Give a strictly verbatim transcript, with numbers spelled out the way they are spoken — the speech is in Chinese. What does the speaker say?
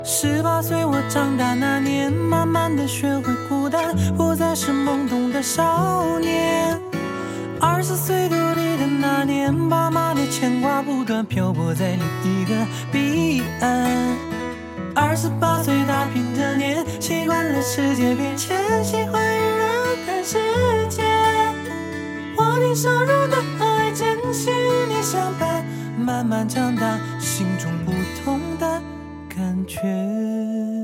十八岁我长大那年，慢慢的学会孤单，不再是懵懂的少年。二十岁独立的那年，爸妈的牵挂不断，漂泊在另一个彼岸。二十八岁打拼这年，习惯了世界变迁，喜欢与人看世界。我挺收入的爱，珍惜与你相伴，慢慢长大，心中不同的感觉。